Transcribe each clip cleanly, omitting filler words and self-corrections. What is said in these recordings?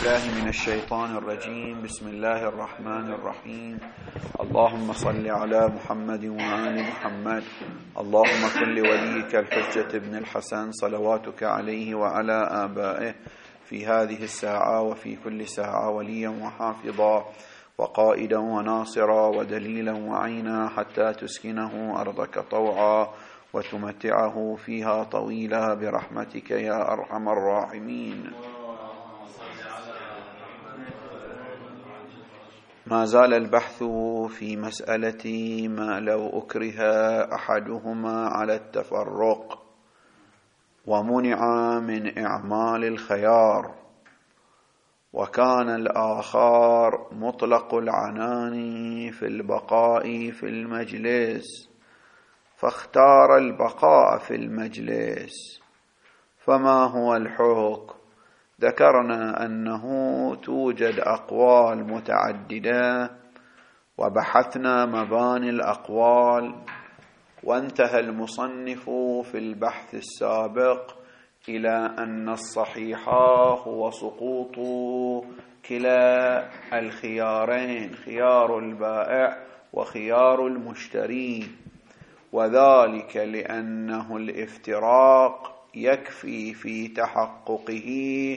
بالله من الشيطان الرجيم. بسم الله الرحمن الرحيم. اللهم صل على محمد وآل محمد. اللهم كن لوليك الحجة بن الحسن صلواتك عليه وعلى آبائه في هذه الساعة وفي كل ساعة وليا وحافظا وقائدا وناصرا ودليلا وعينا حتى تسكنه أرضك طوعا وتمتعه فيها طويلا برحمتك يا أرحم الراحمين. ما زال البحث في مسألة ما لو أكره أحدهما على التفرق ومنع من إعمال الخيار، وكان الآخر مطلق العنان في البقاء في المجلس فاختار البقاء في المجلس، فما هو الحكم؟ ذكرنا أنه توجد أقوال متعددة وبحثنا مباني الأقوال، وانتهى المصنف في البحث السابق إلى أن الصحيح هو سقوط كلا الخيارين، خيار البائع وخيار المشتري، وذلك لأنه الافتراق يكفي في تحققه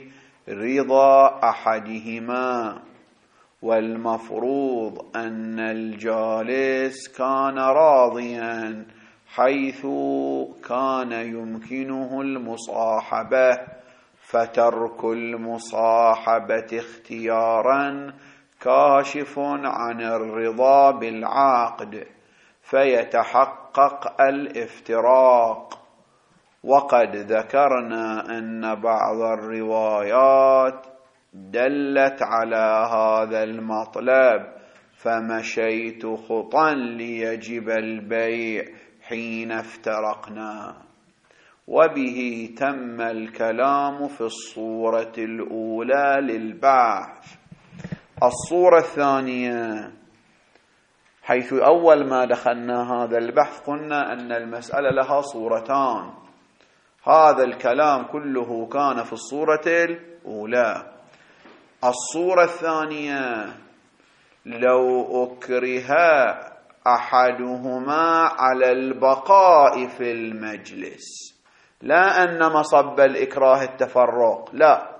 رضا أحدهما، والمفروض أن الجالس كان راضيا حيث كان يمكنه المصاحبة، فترك المصاحبة اختيارا كاشف عن الرضا بالعقد فيتحقق الافتراق. وقد ذكرنا أن بعض الروايات دلت على هذا المطلب، فمشيت خطا ليجب البيع حين افترقنا، وبه تم الكلام في الصورة الأولى للبحث. الصورة الثانية، حيث أول ما دخلنا هذا البحث قلنا أن المسألة لها صورتان، هذا الكلام كله كان في الصورة الأولى. الصورة الثانية، لو أكره أحدهما على البقاء في المجلس، لا أن مصب الإكراه التفرق، لا،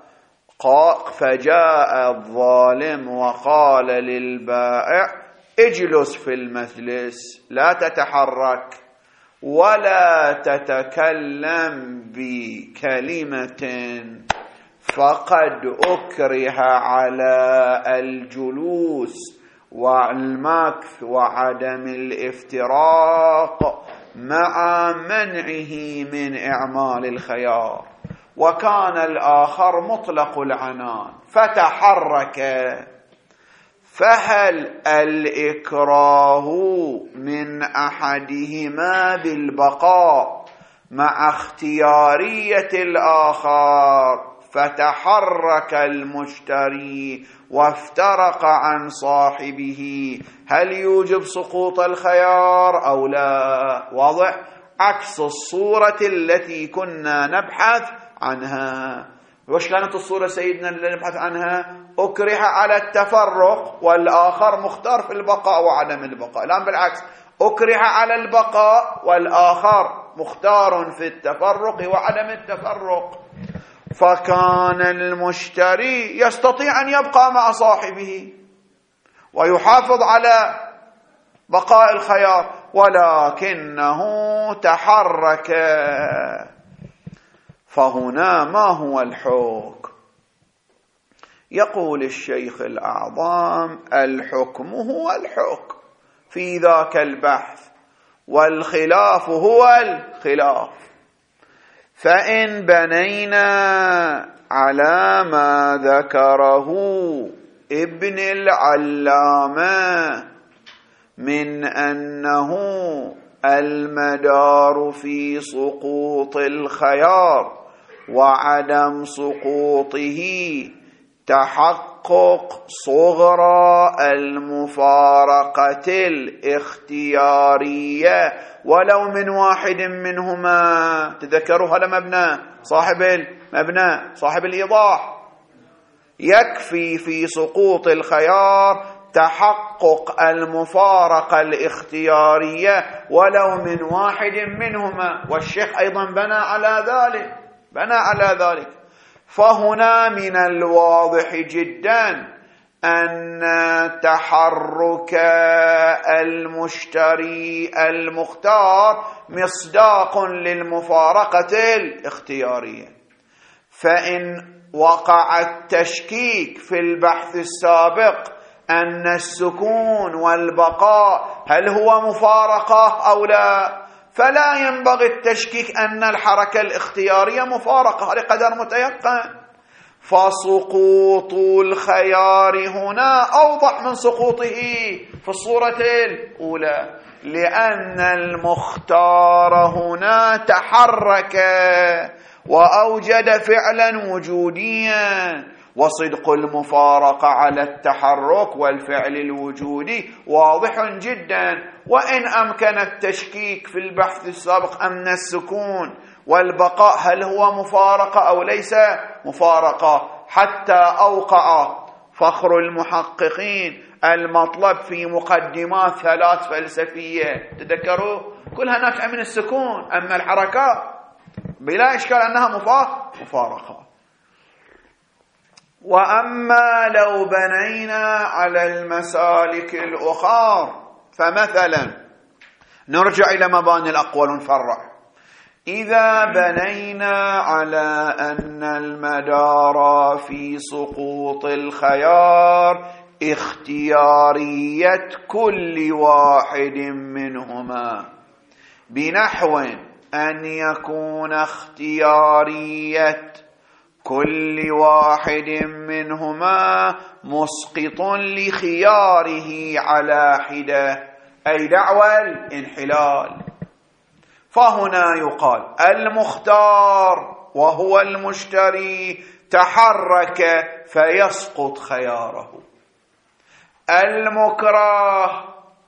فجاء الظالم وقال للبائع اجلس في المجلس لا تتحرك ولا تتكلم بكلمة، فقد أكره على الجلوس والمكث وعدم الافتراق مع منعه من إعمال الخيار، وكان الآخر مطلق العنان فتحرك، فهل الإكراه من أحدهما بالبقاء مع اختيارية الآخر فتحرك المشتري وافترق عن صاحبه، هل يوجب سقوط الخيار أو لا؟ واضح؟ عكس الصورة التي كنا نبحث عنها. وش كانت الصورة سيدنا اللي نبحث عنها؟ أكره على التفرق والآخر مختار في البقاء وعدم البقاء. الآن بالعكس، أكره على البقاء والآخر مختار في التفرق وعدم التفرق، فكان المشتري يستطيع أن يبقى مع صاحبه ويحافظ على بقاء الخيار، ولكنه تحرك. فهنا ما هو الحكم؟ يقول الشيخ الأعظم: الحكم هو الحكم في ذاك البحث، والخلاف هو الخلاف. فإن بنينا على ما ذكره ابن العلامة من أنه المدار في سقوط الخيار وعدم سقوطه تحقق صغرى المفارقة الاختيارية ولو من واحد منهما. تذكروا هذا مبنى صاحب المبنى صاحب الإيضاح، يكفي في سقوط الخيار تحقق المفارقة الاختيارية ولو من واحد منهما. والشيخ أيضا بنى على ذلك. فهنا من الواضح جدا أن تحرك المشتري المختار مصداق للمفارقة الاختيارية. فإن وقع التشكيك في البحث السابق أن السكون والبقاء هل هو مفارقة أو لا، فلا ينبغي التشكيك أن الحركة الاختيارية مفارقة، هذا قدر متيقن. فسقوط الخيار هنا أوضح من سقوطه في الصورة الأولى، لأن المختار هنا تحرك وأوجد فعلا وجوديا، وصدق المفارقة على التحرك والفعل الوجودي واضح جدا. وإن أمكن التشكيك في البحث السابق أن السكون والبقاء هل هو مفارقة أو ليس مفارقة، حتى أوقع فخر المحققين المطلب في مقدمات 3 فلسفية، تذكروا كلها ناشئة من السكون، أما الحركات بلا إشكال أنها مفارقة. وأما لو بنينا على المسالك الأخرى، فمثلا نرجع إلى مباني الأقوال ونفرع. إذا بنينا على أن المدار في سقوط الخيار اختيارية كل واحد منهما، بنحو أن يكون اختيارية كل واحد منهما مسقط لخياره على حدة، أي دعوى الانحلال. فهنا يقال المختار وهو المشتري تحرك فيسقط خياره، المكره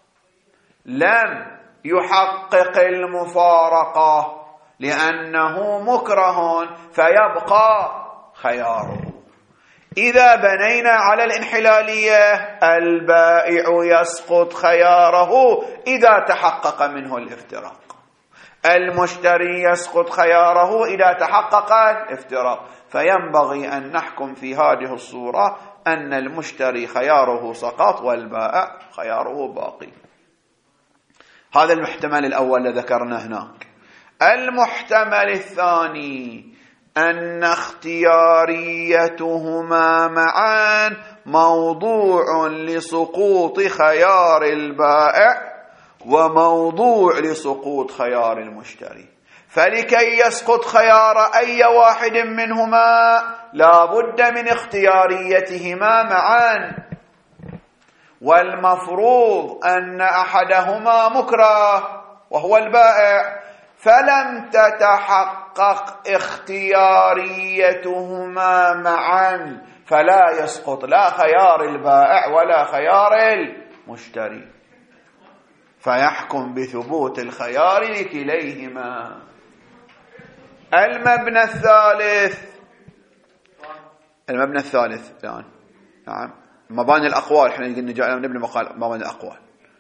لم يحقق المفارقة لأنه مكره فيبقى خياره. إذا بنينا على الانحلالية البائع يسقط خياره إذا تحقق منه الافتراق، المشتري يسقط خياره إذا تحقق الافتراق. فينبغي أن نحكم في هذه الصورة أن المشتري خياره سقط والبائع خياره باقي. هذا المحتمل الأول الذي ذكرنا هناك. المحتمل الثاني أن اختياريتهما معا موضوع لسقوط خيار البائع وموضوع لسقوط خيار المشتري، فلكي يسقط خيار أي واحد منهما لا بد من اختياريتهما معا، والمفروض أن أحدهما مكره وهو البائع، فلم تتحقق اختياريتهما معا فلا يسقط لا خيار البائع ولا خيار المشتري، فيحكم بثبوت الخيار لكليهما. المبنى الثالث الآن، نعم، مباني الأقوال. احنا نبني مباني الأقوال.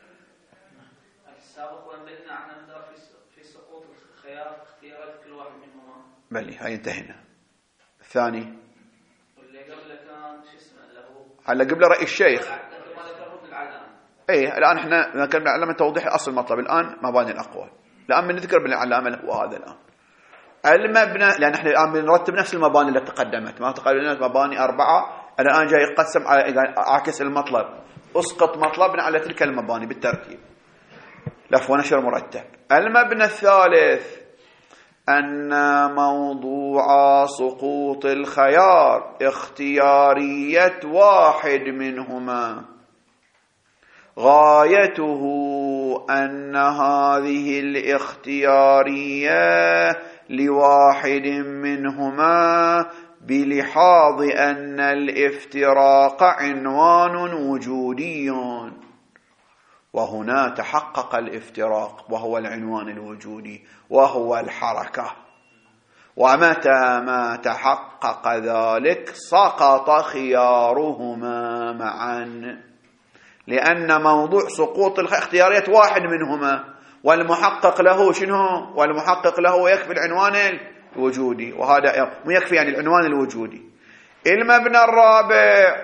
السابق وانبهنا عن المدار في سقوط الخيار اختيارات كل واحد منهما. بلي هاي انتهينا. الثاني واللي قبله كان شو اسمه اللي هو على قبل رأي الشيخ. ايه الآن احنا نتكلم على توضيح أصل المطلب، الآن مباني الأقوال. الآن بنذكر بالعلامة هو هذا الآن المبنى، لأن احنا الآن بنرتب نفس المباني اللي تقدمت، ما تقدمت مباني 4، الآن جاي يقسم على عكس المطلب، أسقط مطلبنا على تلك المباني بالترتيب، لف ونشر مرتب. المبنى الثالث أن موضوع سقوط الخيار اختيارية واحد منهما، غايته أن هذه الاختيارية لواحد منهما بلحاظ أن الافتراق عنوان وجودي، وهنا تحقق الافتراق وهو العنوان الوجودي وهو الحركة، ومتى ما تحقق ذلك سقط خيارهما معا، لأن موضوع سقوط الاختيارية واحد منهما، والمحقق له شنو؟ والمحقق له يكفي العنوان الوجودي، وهذا مو يكفي يعني العنوان الوجودي. المبنى الرابع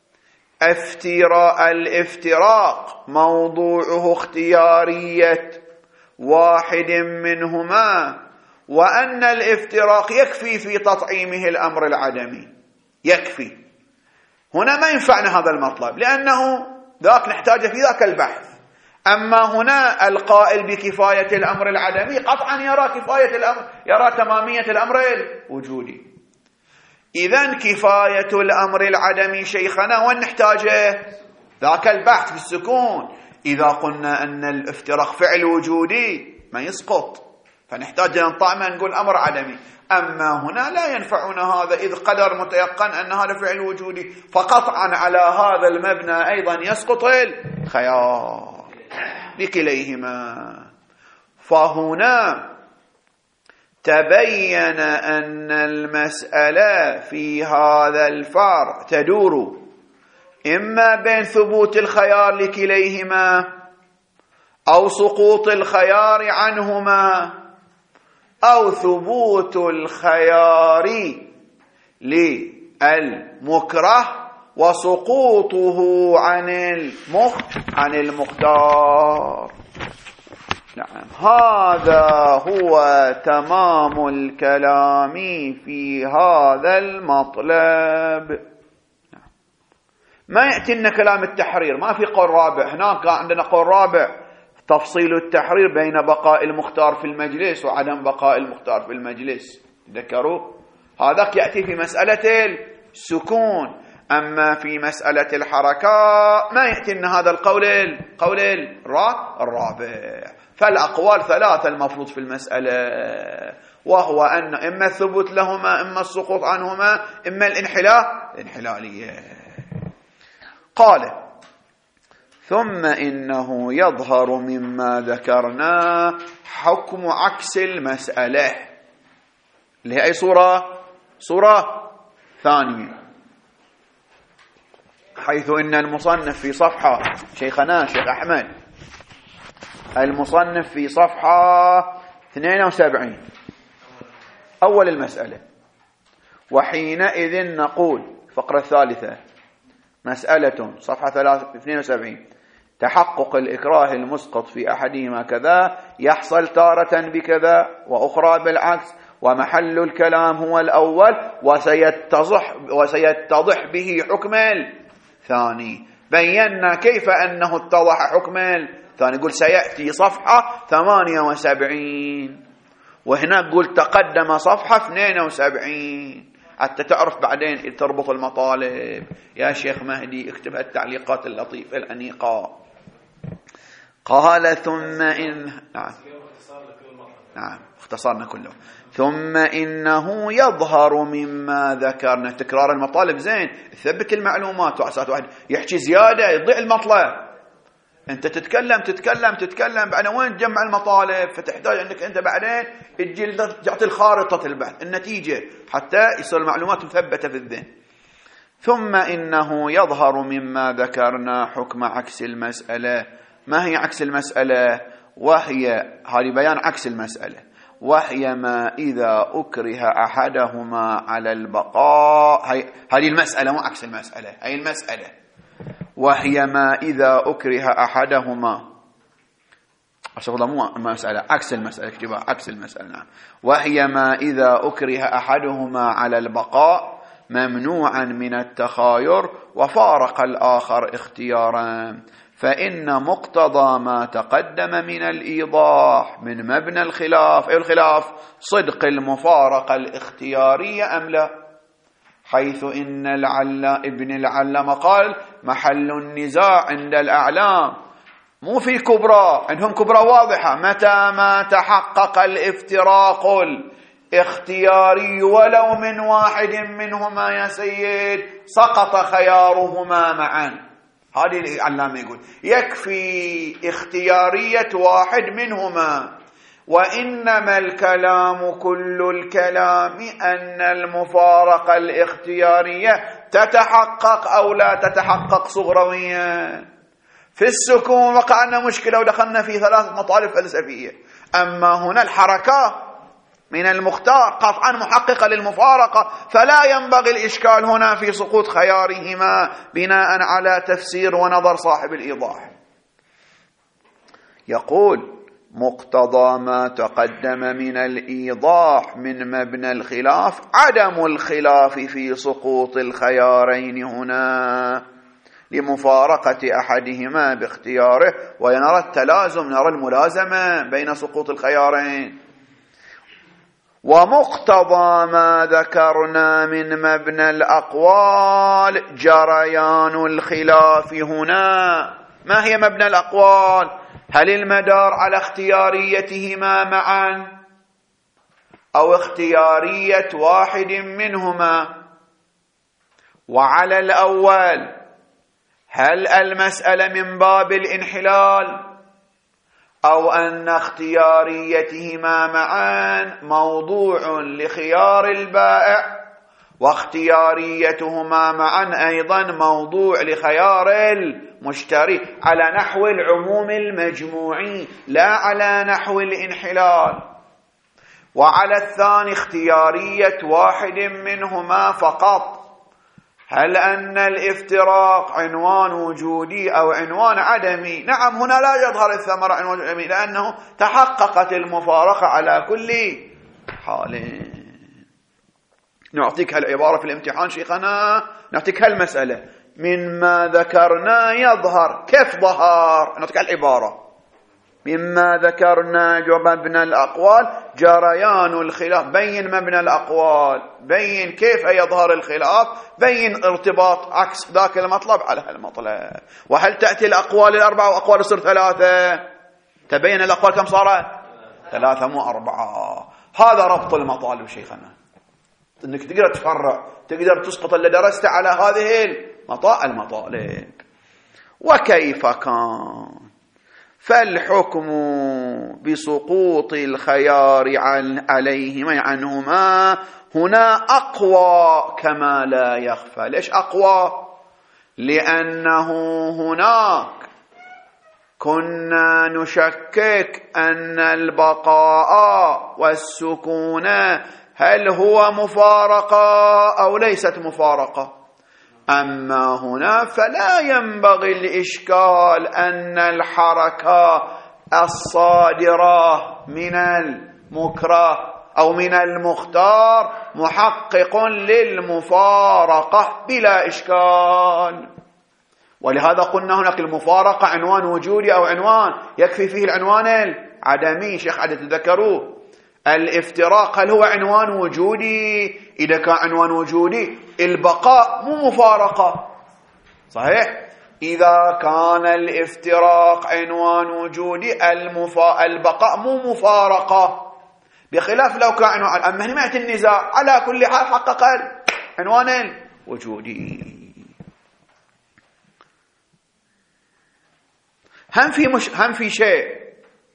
الافتراق موضوعه اختيارية واحد منهما، وأن الافتراق يكفي في تطعيمه الأمر العدمي، يكفي. هنا ما ينفعنا هذا المطلب لأنه ذاك نحتاجه في ذاك البحث. أما هنا القائل بكفاية الأمر العدمي قطعا يرى كفاية الأمر، يرى تمامية الأمر الوجودي. إذن كفاية الأمر العدمي شيخنا وين نحتاجه؟ ذاك البحث في السكون. إذا قلنا أن الافتراق فعل وجودي ما يسقط، فنحتاج أن نطعمه نقول أمر عدمي. أما هنا لا ينفعنا هذا، إذ قدر متيقن أن هذا فعل وجودي، فقطعا على هذا المبنى أيضا يسقط الخيار بكليهما. فهنا تبين أن المسألة في هذا الفرع تدور إما بين ثبوت الخيار لكليهما أو سقوط الخيار عنهما، أو ثبوت الخيار للمكره وسقوطه عن المختار. نعم، هذا هو تمام الكلام في هذا المطلب. ما يأتي لنا كلام التحرير، ما في قول رابع. هناك عندنا قول رابع تفصيل التحرير بين بقاء المختار في المجلس وعدم بقاء المختار في المجلس، ذكروا هذاك يأتي في مسألة السكون. أما في مسألة الحركة ما يأتي لنا هذا القول الرابع. فالأقوال ثلاثة المفروض في المسألة، وهو أن إما الثبوت لهما، إما السقوط عنهما، إما الانحلالية. قال ثم إنه يظهر مما ذكرنا حكم عكس المسألة، اللي هي أي صورة ثانية، حيث إن المصنف في صفحة شيخنا شيخ أحمد، المصنف في صفحة 72 أول المسألة: وحينئذ نقول، فقرة الثالثة مسألة صفحة 72: تحقق الإكراه المسقط في أحدهما كذا يحصل تارة بكذا وأخرى بالعكس، ومحل الكلام هو الأول، وسيتضح به حكم الثاني. بينا كيف أنه اتضح حكم الثاني، يقول سيأتي صفحة 78، وهنا قل تقدم صفحة 72 حتى تعرف بعدين تربط المطالب. يا شيخ مهدي اكتب التعليقات اللطيفة الأنيقة. قال ثم إن نعم اختصرنا كله. ثم إنه يظهر مما ذكرنا، تكرار المطالب زين، ثبت المعلومات، وعسات واحد يحكي زيادة يضيع المطلب. أنت تتكلم بعد وين تجمع المطالب، فتحتاج أنك أنت بعدين تجي تعطي الخارطة البحث النتيجة حتى يصير المعلومات مثبتة في الذهن. ثم إنه يظهر مما ذكرنا حكم عكس المسألة. ما هي عكس المسألة؟ وهي هذه بيان عكس المسألة، وهي ما إذا أكره أحدهما على البقاء. هذه المسألة مو عكس المسألة، هي المسألة. وهي ما إذا أكره أحدهما، مو مسألة، عكس المسألة، اكتبها عكس المسألة. نعم. وهي ما إذا أكره أحدهما على البقاء ممنوعا من التخاير وفارق الآخر اختيارا، فإن مقتضى ما تقدم من الإيضاح من مبنى الخلاف، أي الخلاف صدق المفارقة الاختيارية أم لا، حيث إن ابن العلم قال محل النزاع عند الأعلام مو في كبرى، عندهم كبرى واضحة، متى ما تحقق الافتراق الاختياري ولو من واحد منهما يا سيد سقط خيارهما معا. هذه العلامة يقول يكفي اختيارية واحد منهما وإنما الكلام كل الكلام أن المفارقة الاختيارية تتحقق أو لا تتحقق صغرويا. في السكون وقعنا مشكلة ودخلنا في 3 مطالب فلسفية. أما هنا الحركة من المختار قطعا محققة للمفارقة، فلا ينبغي الإشكال هنا في سقوط خيارهما بناء على تفسير ونظر صاحب الإيضاح. يقول: مقتضى ما تقدم من الإيضاح من مبنى الخلاف عدم الخلاف في سقوط الخيارين هنا لمفارقة أحدهما باختياره، ونرى التلازم، نرى الملازمة بين سقوط الخيارين. ومقتضى ما ذكرنا من مبنى الأقوال جريان الخلاف هنا. ما هي مبنى الأقوال؟ هل المدار على اختياريتهما معا أو اختيارية واحد منهما؟ وعلى الأول هل المسألة من باب الانحلال أو أن اختياريتهما معا موضوع لخيار البائع واختياريتهما معا أيضا موضوع لخيار المشتري، على نحو العموم المجموعي لا على نحو الانحلال. وعلى الثاني اختيارية واحد منهما فقط. هل أن الافتراق عنوان وجودي أو عنوان عدمي؟ نعم، هنا لا يظهر الثمرة عنوان عدمي لأنه تحققت المفارقة على كل حال. نعطيك هالعبارة في الامتحان شيخنا، نعطيك هالمسألة مما ذكرنا يظهر. كيف ظهر؟ نعطيك العبارة مما ذكرنا مبنى الأقوال جريان الخلاف. بين مبنى الأقوال، بين كيف يظهر الخلاف، بين ارتباط عكس ذاك المطلب على هالمطلب. وهل تأتي الأقوال الأربعة وأقوال تصير 3؟ تبين الأقوال كم صارت؟ 3 مو 4. هذا ربط المطالب شيخنا، انك تقدر تفرع، تقدر تسقط اللي درسته على هذه المطالب. وكيف كان فالحكم بسقوط الخيار عليهما عنهما هنا أقوى كما لا يخفى. ليش أقوى؟ لأنه هناك كنا نشكك أن البقاء والسكون هل هو مفارقة أو ليست مفارقة. أما هنا فلا ينبغي الإشكال أن الحركة الصادرة من المكره أو من المختار محقق للمفارقة بلا إشكال. ولهذا قلنا هناك المفارقة عنوان وجودي أو عنوان يكفي فيه العنوان العدمي. شيخ عدد تذكروه الافتراق هل هو عنوان وجودي؟ إذا كان عنوان وجودي البقاء مو مفارقة، صحيح؟ إذا كان الافتراق عنوان وجودي البقاء مو مفارقة، بخلاف لو كان عنوان. أما هنا ما يأتي النزاع، على كل حال حقق عنوان وجودي. هم في شيء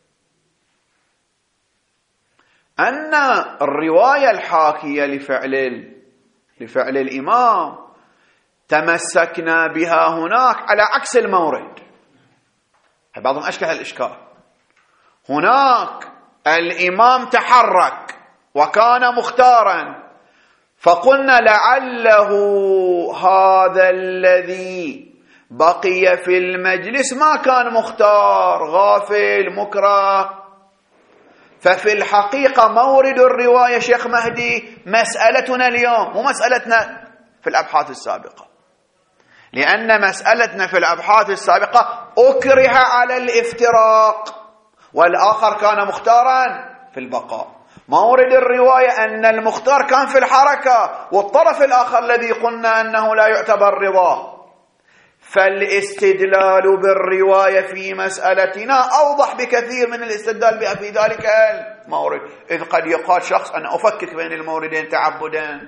أن الرواية الحاكية لفعل الإمام تمسكنا بها هناك على عكس المورد. بعضهم أشكل الإشكال. هناك الإمام تحرك وكان مختارا، فقلنا لعله هذا الذي بقي في المجلس ما كان مختار، غافل، مكره. ففي الحقيقة مورد الرواية شيخ مهدي مسألتنا اليوم مو مسألتنا في الأبحاث السابقة، لأن مسألتنا في الأبحاث السابقة أكره على الافتراق والآخر كان مختارا في البقاء. مورد الرواية أن المختار كان في الحركة والطرف الآخر الذي قلنا أنه لا يعتبر رضاه. فالاستدلال بالرواية في مسألتنا أوضح بكثير من الاستدلال بها في ذلك المورد، إذ قد يقال شخص أنا أفكك بين الموردين تعبدا.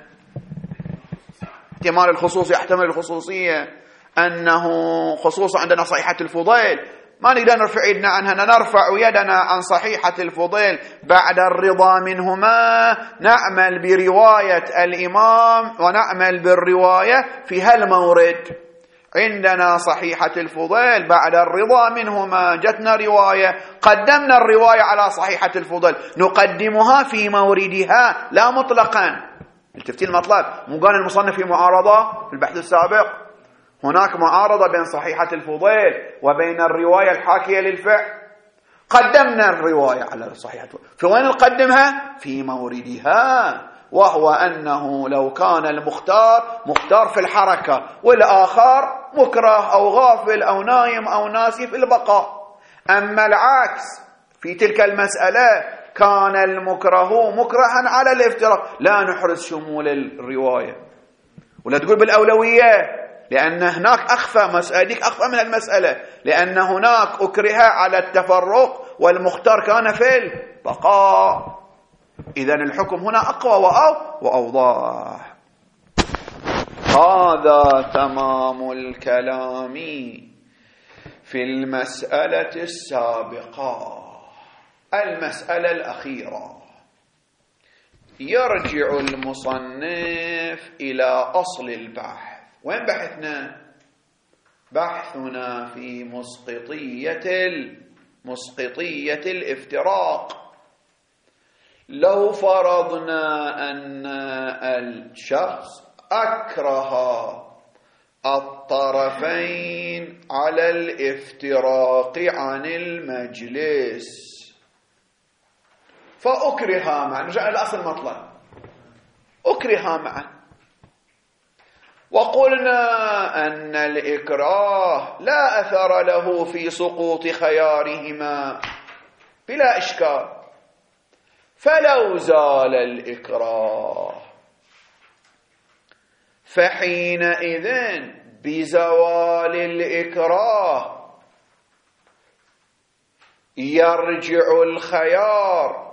احتمال الخصوص يحتمل الخصوصية، أنه خصوصا عندنا صحيحة الفضيل ما نقدر نرفع يدنا عنها، نرفع يدنا عن صحيحة الفضيل بعد الرضا منهما، نعمل برواية الإمام ونعمل بالرواية في هالمورد. عندنا صحيحة الفضيل بعد الرضا منهما، جتنا رواية، قدمنا الرواية على صحيحة الفضيل، نقدمها في موردها لا مطلقا. التفتيل المطلب، مو قال المصنف في معارضة في البحث السابق، هناك معارضة بين صحيحة الفضيل وبين الرواية الحاكية للفعل. قدمنا الرواية على صحيحة الفضيل، في وين نقدمها؟ في موردها، وهو أنه لو كان المختار مختار في الحركة والآخر مكره أو غافل أو نايم أو ناسي في البقاء. أما العكس في تلك المسألة كان المكره مكرها على الافتراق، لا نحرز شمول الرواية ولا تقول بالأولوية، لأن هناك أخفى مسألة، أخفى من المسألة، لأن هناك أكره على التفرق والمختار كان في البقاء. إذن الحكم هنا أقوى وأوضح. هذا تمام الكلام في المسألة السابقة. المسألة الأخيرة، يرجع المصنف إلى أصل البحث. وين بحثنا؟ بحثنا في مسقطية الافتراق. لو فرضنا أن الشخص أكره الطرفين على الافتراق عن المجلس فأكرها معا، نرجع إلى أصل المطلب، أكرها معا، وقلنا أن الإكراه لا أثر له في سقوط خيارهما بلا إشكال. فلو زال الإكراه فحينئذ بزوال الإكراه يرجع الخيار،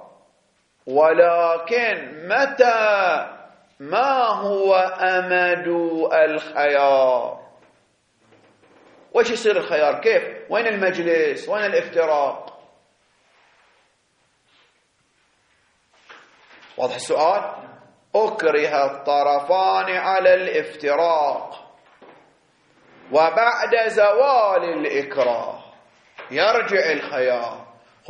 ولكن متى ما هو أمد الخيار؟ وش يصير الخيار؟ كيف؟ وين المجلس؟ وين الافتراق؟ واضح السؤال؟ أكره الطرفان على الافتراق، وبعد زوال الإكراه يرجع الخيار.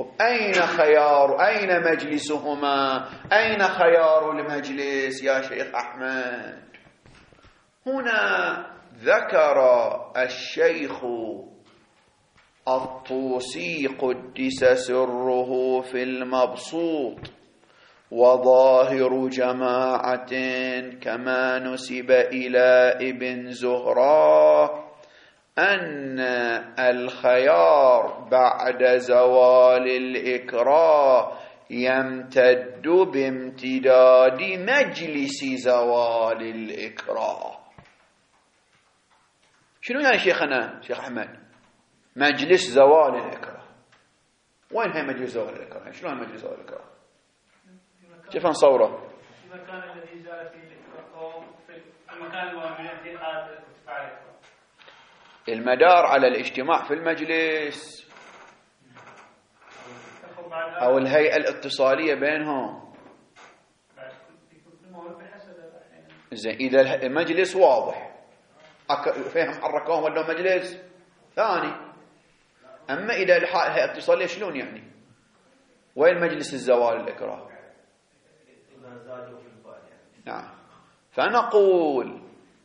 أين مجلسهما؟ أين خيار المجلس يا شيخ أحمد؟ هنا ذكر الشيخ الطوسي قدس سره في المبسوط وظاهر جماعة كما نسب إلى ابن زهرة أن الخيار بعد زوال الإكراه يمتد بامتداد مجلس زوال الإكراه. شنو يعني شيخنا شيخ أحمد مجلس زوال الإكراه؟ وين هي مجلس زوال الإكراه؟ شنو هي مجلس زوال الإكراه؟ كيف نصوره؟ في المكان الذي زال فيه الإكراه، في المكان الذي عاد ارتفاع الإكراه. المدار على الاجتماع في المجلس أو الهيئة الاتصالية بينهم. زين، إذا المجلس واضح فهم حركوهم ودوا مجلس ثاني. أما إذا الهيئة الاتصالية شلون يعني؟ وين مجلس الزوال الإكراه؟ نعم. فنقول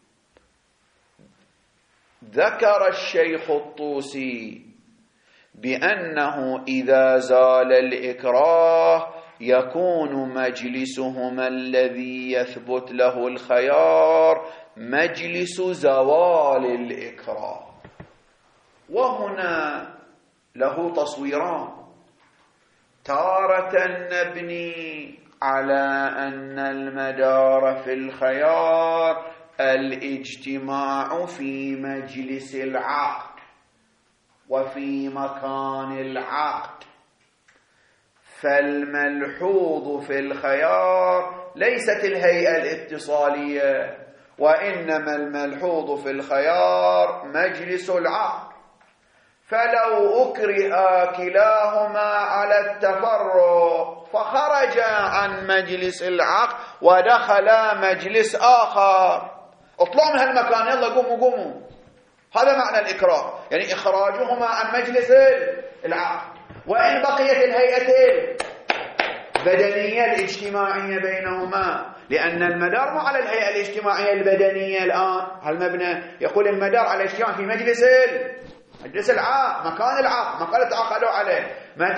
ذكر الشيخ الطوسي بأنه إذا زال الإكراه يكون مجلسهما الذي يثبت له الخيار مجلس زوال الإكراه. وهنا له تصويران، تارة نبني على أن المدار في الخيار الاجتماع في مجلس العقد وفي مكان العقد، فالملحوظ في الخيار ليست الهيئة الاتصالية، وإنما الملحوظ في الخيار مجلس العقد. فلو أكره كلاهما على التفرق فخرج عن مجلس العقد ودخل مجلس آخر، اطلعوا من هالمكان، يلا قوموا. هذا معنى الإكراه، يعني إخراجهما عن مجلس العقد. وإن بقيت الهيئة البدنية الاجتماعية بينهما، لأن المدار ما على الهيئة الاجتماعية البدنية الآن. هالمبنى يقول المدار على الاجتماع في مجلس العقد، مكان العقد، مكان تعاقدوا عليه.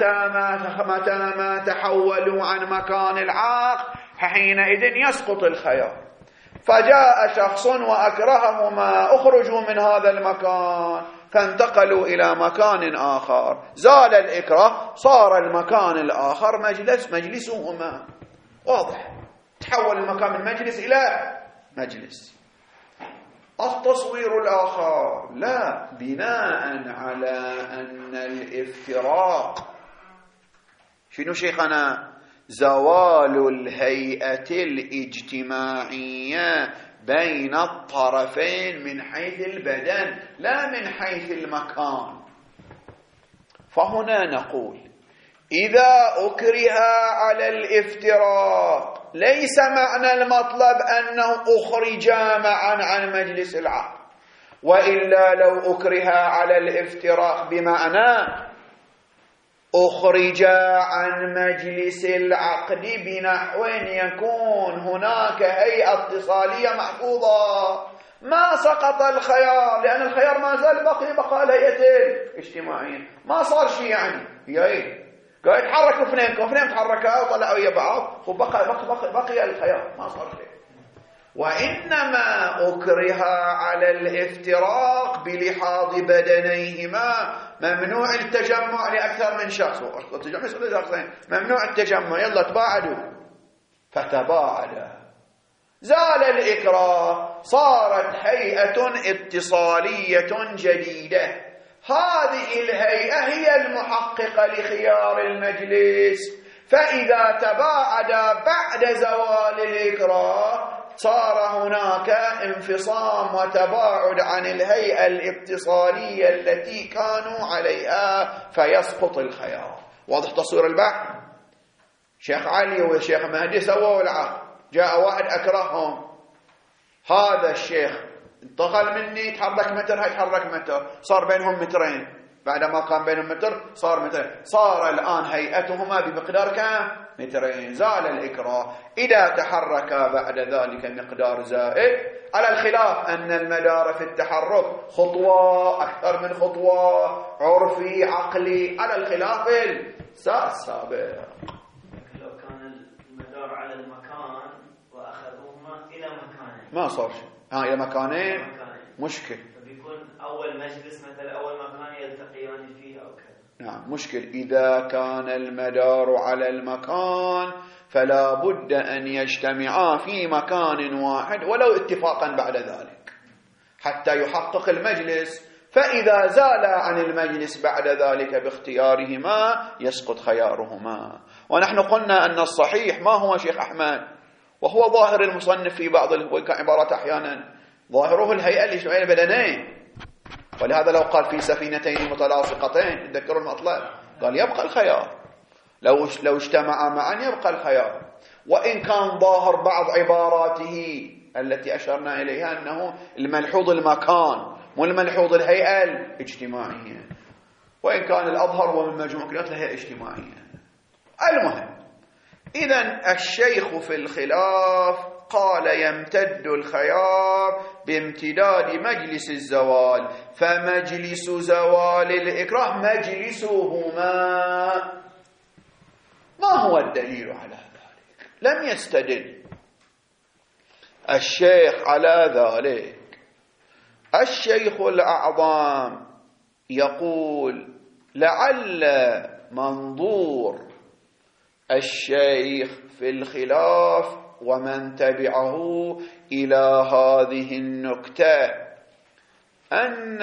متى ما تحولوا عن مكان العقد حينئذ يسقط الخيار. فجاء شخص وأكرههما، اخرجوا من هذا المكان، فانتقلوا إلى مكان آخر، زال الإكراه، صار المكان الآخر مجلسهما. واضح، تحول المكان من مجلس إلى مجلس. التصوير الآخر لا، بناء على أن الافتراق شنو شيخنا؟ زوال الهيئة الاجتماعية بين الطرفين من حيث البدن لا من حيث المكان. فهنا نقول إذا أكره على الافتراق ليس معنى المطلب أنه أخرج معا عن مجلس العقد، وإلا لو أكره على الافتراق بمعنى أخرج عن مجلس العقد بنحو يكون هناك هيئة اتصالية محفوظة، ما سقط الخيار، لأن الخيار ما زال بقى الهيئة الاجتماعية، ما صار شيء. يعني هي قاعد يتحركوا اثنين تحركوا وطلعوا ويا بعض وبقي الخيار، ما صار شيء. وإنما أكره على الافتراق بلحاظ بدنيهما، ممنوع التجمع لأكثر من شخص، التجمع يصير شخصين، ممنوع التجمع، يلا تباعدوا، فتباعدا، زال الإكراه، صارت هيئة اتصالية جديدة. هذه الهيئة هي المحققة لخيار المجلس، فإذا تباعد بعد زوال الإكراه صار هناك انفصام وتباعد عن الهيئة الاتصالية التي كانوا عليها، فيسقط الخيار. واضح تصوير البحث؟ شيخ علي والشيخ مهدي سووا العقد، جاء واحد أكرههم، هذا الشيخ انتقل مني، تحرك متر، هيتحرك متر، صار بينهم مترين، بعد ما كان بينهم متر صار مترين، صار الآن هيئتهما بمقدار كم؟ مترين، زال الإكراه. إذا تحرك بعد ذلك مقدار زائد، على الخلاف أن المدار في التحرك خطوة، أكثر من خطوة، عرفي، عقلي، على الخلاف السابق. لو كان المدار على المكان وأخذوهما إلى مكانين ما صار شيء، إلى مكانين مشكل، فبيكون أول مجلس مثل أول مكان يلتقيان فيه أو كذا. نعم مشكل. إذا كان المدار على المكان فلا بد أن يجتمعا في مكان واحد ولو اتفاقا بعد ذلك حتى يحقق المجلس، فإذا زال عن المجلس بعد ذلك باختيارهما يسقط خيارهما. ونحن قلنا أن الصحيح ما هو شيخ أحمد، وهو ظاهر المصنف في بعض العبارات أحيانا ظاهره الهيئة الاجتماعية البدنين، ولهذا لو قال في سفينتين متلاصقتين تذكروا المطلب، قال يبقى الخيار، لو اجتمعا معا يبقى الخيار. وإن كان ظاهر بعض عباراته التي أشرنا إليها أنه الملحوظ المكان والملحوظ الهيئة الاجتماعية، وإن كان الأظهر هو من مجموع كلمات الهيئة الاجتماعية. المهم، إذن الشيخ في الخلاف قال يمتد الخيار بامتداد مجلس الزوال، فمجلس زوال الإكراه مجلسهما. ما هو الدليل على ذلك؟ لم يستدل الشيخ على ذلك. الشيخ الأعظم يقول لعل منظور الشيخ في الخلاف ومن تبعه إلى هذه النكتة أن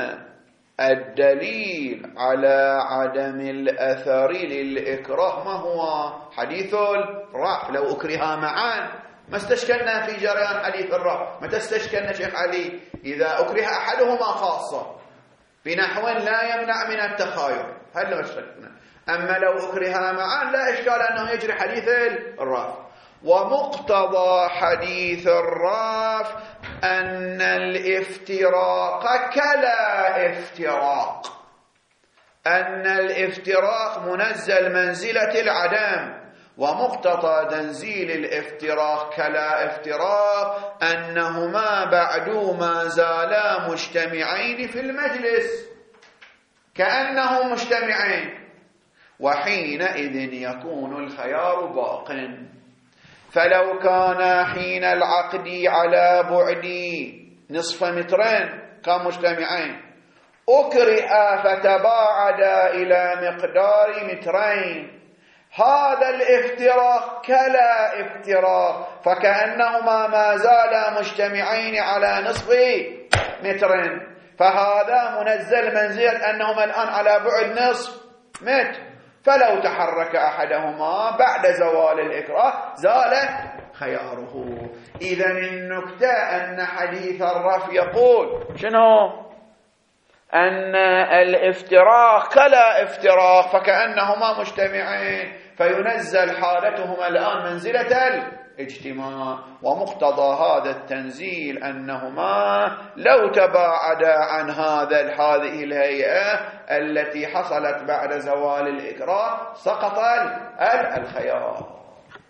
الدليل على عدم الأثر للإكراه ما هو؟ حديث الرفع، لو أكرها معا ما استشكلنا في جريان حديث الرفع. متى استشكلنا شيخ علي؟ إذا أكره أحدهما خاصة، بنحو لا يمنع من التخاير. هل وشكنا؟ أما لو أكره معا لا إشكال أنه يجري حديث الرافع. ومقتضى حديث الرافع أن الافتراق كلا افتراق، أن الافتراق منزل منزلة العدم، ومقتضى تنزيل الافتراق كلا افتراق أنهما بعد ما زالا مجتمعين في المجلس كأنهم مجتمعين، وحينئذ يكون الخيار باق. فلو كان حين العقد على بعد نصف مترين كمجتمعين، أكره فتباعدا إلى مقدار مترين، هذا الافتراق كلا افتراق، فكأنهما ما زالا مجتمعين على نصف مترين، فهذا منزل منزلة أنهما الآن على بعد نصف متر، فلو تحرك أحدهما بعد زوال الإكراه زال خياره. إذا النكتة أن حديث الرفع يقول شنو؟ أن الافتراق كلا افتراق، فكأنهما مجتمعين، فينزل حالتهما الآن منزلة الاجتماع. ومقتضى هذا التنزيل أنهما لو تباعدا عن هذه الهيئة التي حصلت بعد زوال الإكراه سقط الخيار.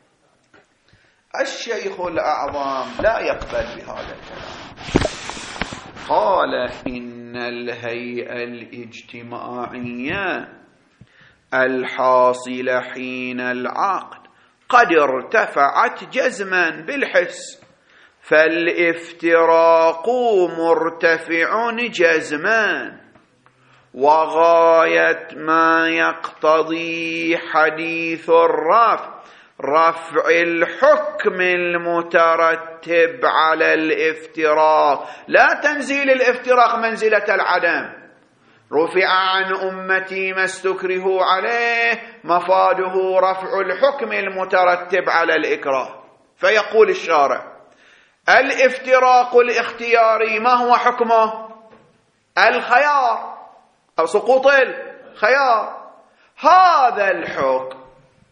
الشيخ الأعظم لا يقبل بهذا الكلام، قال إن الهيئة الاجتماعية الحاصلة حين العقد قد ارتفعت جزما بالحس، فالافتراق مرتفع جزما، وغاية ما يقتضي حديث الرفع رفع الحكم المترتب على الافتراق، لا تنزيل الافتراق منزلة العدم. رفع عن أمتي ما استكرهوا عليه، مفاده رفع الحكم المترتب على الإكراه. فيقول الشارع الافتراق الاختياري ما هو حكمه؟ الخيار أو سقوط الخيار. هذا الحكم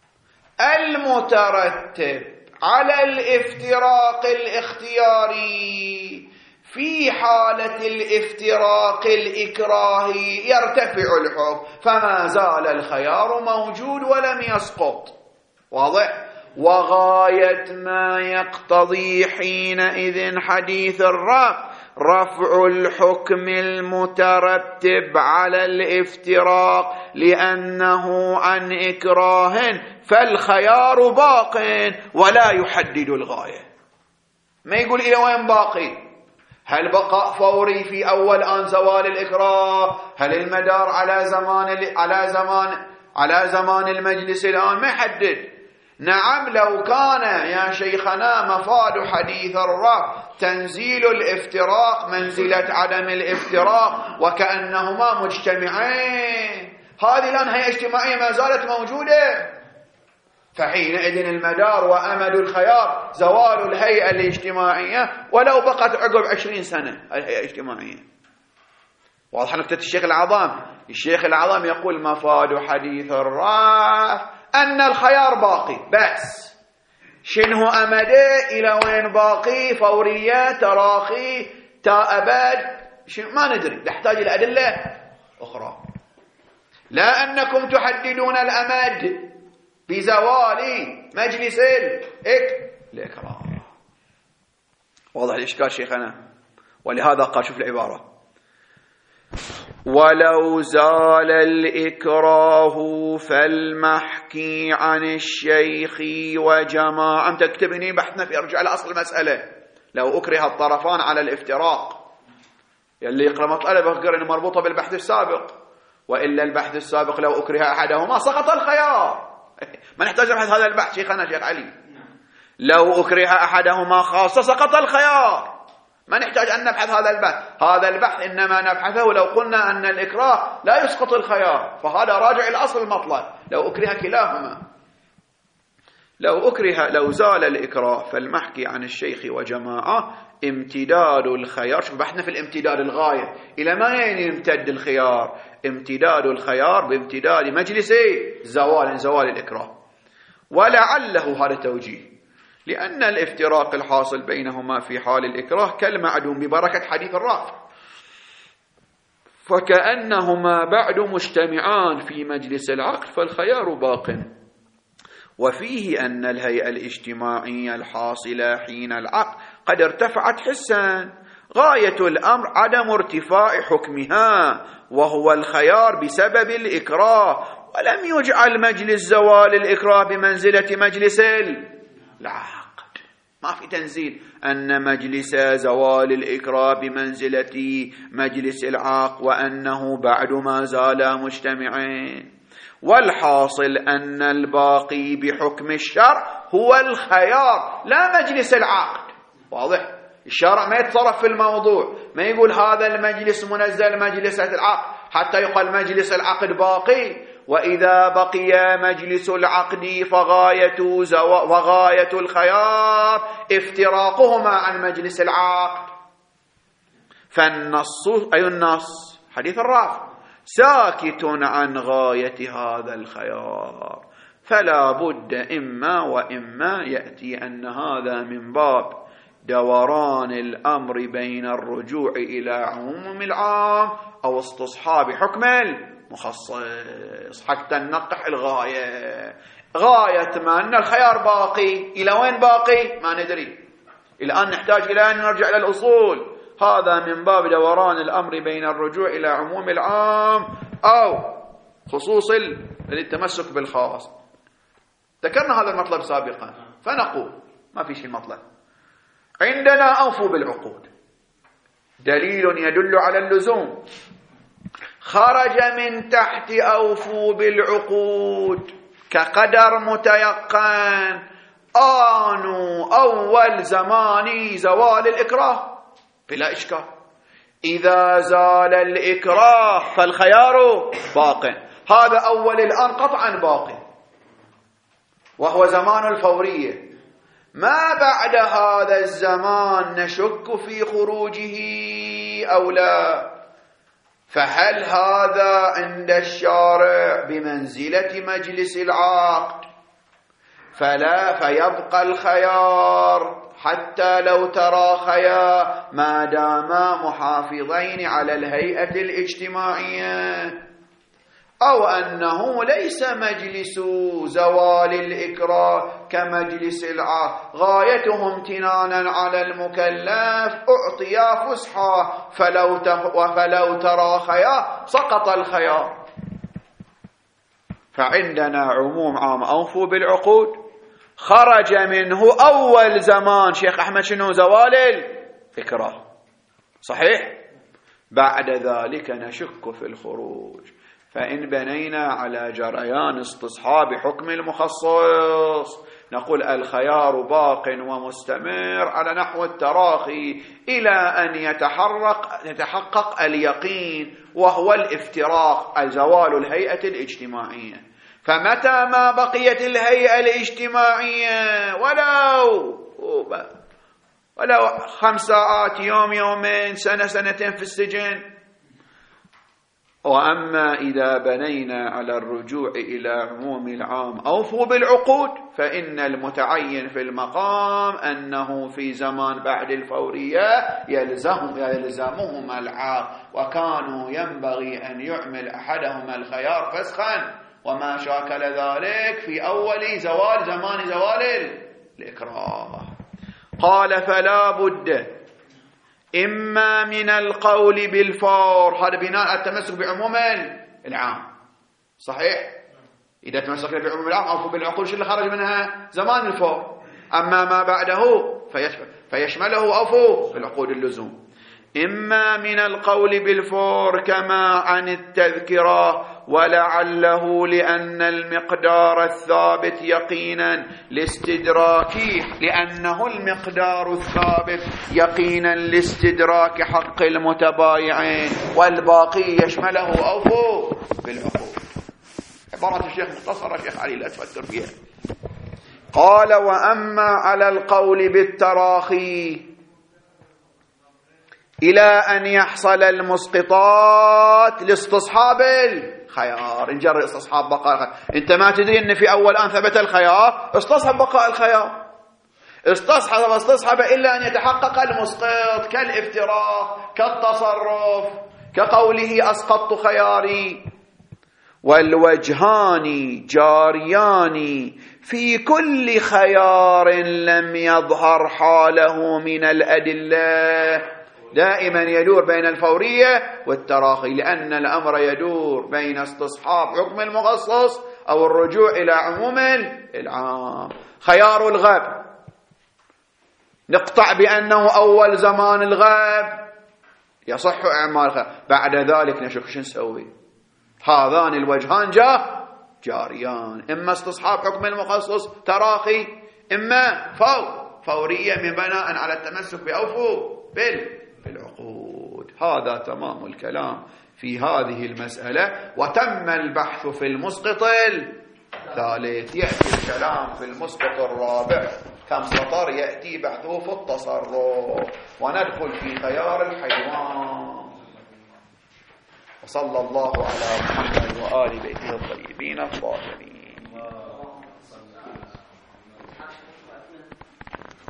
المترتب على الافتراق الاختياري في حالة الافتراق الإكراهي يرتفع الحكم، فما زال الخيار موجود ولم يسقط. واضح؟ وغاية ما يقتضي حينئذ حديث الرفع رفع الحكم المترتب على الافتراق لأنه عن إكراه، فالخيار باق ولا يحدد الغاية. ما يقول إلى وين باقي؟ هل بقاء فوري في أول آن زوال الإكراه؟ هل المدار على زمان المجلس الآن؟ ما يحدد. نعم، لو كان يا شيخنا مفاد حديث الرفع تنزيل الافتراق منزلة عدم الافتراق وكأنهما مجتمعين، هذه الآن هيئة اجتماعية ما زالت موجودة، فحينئذ المدار وأمد الخيار زوال الهيئة الاجتماعية ولو بقت عقب 20 سنة الهيئة الاجتماعية. واضح نكتة الشيخ العظام؟ الشيخ العظام يقول مفاد حديث الرفع أن الخيار باقي، بس شنو أمده؟ إلى وين باقي؟ فورية، تراخي، أبد، ما ندري، نحتاج إلى أدلة أخرى. لا أنكم تحددون الأمد بزوال مجلس الإكراه. واضح الإشكال شيخنا؟ ولهذا قال شوف العبارة: ولو زال الإكراه فالمحكي عن الشيخ وجماعة. أنت تكتبني بحثنا في أرجع لأصل المسألة. لو أكره الطرفان على الافتراق، يلي يقرأ مطلبه يقرأ إنه مربوطة بالبحث السابق، وإلا البحث السابق لو أكره أحدهما سقط الخيار. ما نحتاج نبحث هذا البحث شيخنا شيخ علي. لو أكره أحدهما خاصة سقط الخيار، ما نحتاج أن نبحث هذا البحث. هذا البحث إنما نبحثه لو قلنا أن الإكراه لا يسقط الخيار، فهذا راجع إلى أصل المطلب. لو أكره كلاهما، لو زال الإكراه فالمحكي عن الشيخ وجماعة امتداد الخيار. شوف بحثنا في الامتداد الغاية إلى ما يمتد الخيار؟ امتداد الخيار بامتداد مجلس زوال الإكراه. ولعله هذا توجيه، لأن الافتراق الحاصل بينهما في حال الإكراه كالمعدوم ببركة حديث الرافع، فكأنهما بعد مجتمعان في مجلس العقد فالخيار باق. وفيه أن الهيئة الاجتماعية الحاصلة حين العقد قد ارتفعت حسا، غاية الأمر عدم ارتفاع حكمها وهو الخيار بسبب الإكراه، ولم يجعل مجلس زوال الإكراه بمنزلة مجلس العقد. ما في تنزيل أن مجلس زوال الإكراه بمنزلة مجلس العقد وأنه بعد ما زالا مجتمعين. والحاصل أن الباقي بحكم الشرع هو الخيار لا مجلس العقد. واضح؟ الشرع ما يتصرف في الموضوع، ما يقول هذا المجلس منزل مجلس العقد حتى يقال مجلس العقد باقي، وإذا بقي مجلس العقد فغاية الخيار افتراقهما عن مجلس العقد. فالنص أي النص حديث الرافع ساكت عن غاية هذا الخيار، فلا بد إما وإما يأتي أن هذا من باب دوران الأمر بين الرجوع إلى عموم العام أو استصحاب حكم المخصص حتى ننقح الغاية. غاية ما أن الخيار باقي، إلى وين باقي ما ندري، الآن نحتاج إلى أن نرجع إلى الأصول. هذا من باب دوران الأمر بين الرجوع إلى عموم العام أو خصوص التمسك بالخاص. ذكرنا هذا المطلب سابقا، فنقول ما في شيء مطلب عندنا أوفوا بالعقود، دليل يدل على اللزوم، خرج من تحت أوفوا بالعقود كقدر متيقن آنوا أول زمان زوال الإكراه بلا إشكال. إذا زال الإكراه فالخيار باق، هذا أول الآن قطعا باق وهو زمان الفورية. ما بعد هذا الزمان نشك في خروجه أو لا، فهل هذا عند الشارع بمنزلة مجلس العقد؟ فلا، فيبقى الخيار حتى لو تراخيا ما داما محافظين على الهيئة الاجتماعية، أو أنه ليس مجلس زوال الإكراه كمجلس العقد، غايته امتنانا على المكلف أعطيا فسحة فلو تراخيا سقط الخيار. فعندنا عموم عام أوفوا بالعقود، خرج منه أول زمان شيخ أحمد شنو؟ زوال الإكراه، صحيح؟ بعد ذلك نشك في الخروج، فإن بنينا على جريان استصحاب حكم المخصص نقول الخيار باق ومستمر على نحو التراخي إلى أن يتحقق اليقين وهو الافتراق زوال الهيئة الاجتماعية. فمتى ما بقيت الهيئة الاجتماعية ولو 5 ساعات، يوم يومين، سنة سنتين في السجن. وأما إذا بنينا على الرجوع إلى عموم العام أوفوا بالعقود، فإن المتعين في المقام أنه في زمان بعد الفورية يلزمهم العقد، وكانوا ينبغي أن يعمل أحدهما الخيار فسخا وما شاكل ذلك في أول زمان زوال الإكراه. قال فلا بد إما من القول بالفور، هذا بناء التمسك بعموم العام، صحيح؟ إذا تمسكنا بعموم العام أو بالعقول شو اللي خرج منها؟ زمان الفور. أما ما بعده فيشمله أوفوا بالعقود اللزوم. إما من القول بالفور كما عن التذكرة، ولعله لأن المقدار الثابت يقينا لأنه المقدار الثابت يقينا لاستدراك حق المتبايعين، والباقي يشمله أوفوا بالعقود. عبارة الشيخ مختصرة شيخ علي لا تفكر فيها. قال وأما على القول بالتراخي إلى أن يحصل المسقطات لاستصحاب الخيار. نجرب استصحاب بقاء الخيار. أنت ما تدري أن في أول آن ثبت الخيار، استصحب بقاء الخيار، استصحب إلا أن يتحقق المسقط، كالافتراق، كالتصرف، كقوله أسقطت خياري. والوجهان جاريان في كل خيار لم يظهر حاله من الأدلة. دائما يدور بين الفورية والتراخي، لأن الأمر يدور بين استصحاب حكم المخصص أو الرجوع إلى عموم العام. خيار الغاب نقطع بأنه أول زمان الغاب يصح إعمال خيار، بعد ذلك نشوف شو نسوي. هذان الوجهان جاريان، إما استصحاب حكم المخصص تراخي، إما فورية من بناء على التمسك بأوفوا بالعقود. هذا تمام الكلام في هذه المسألة. وتم البحث في المسقط الثالث. يأتي الكلام في المسقط الرابع، كم سطر يأتي بحثه في التصرف، وندخل في خيار الحيوان. وصلى الله على محمد وآل بيته الطيبين الطاهرين.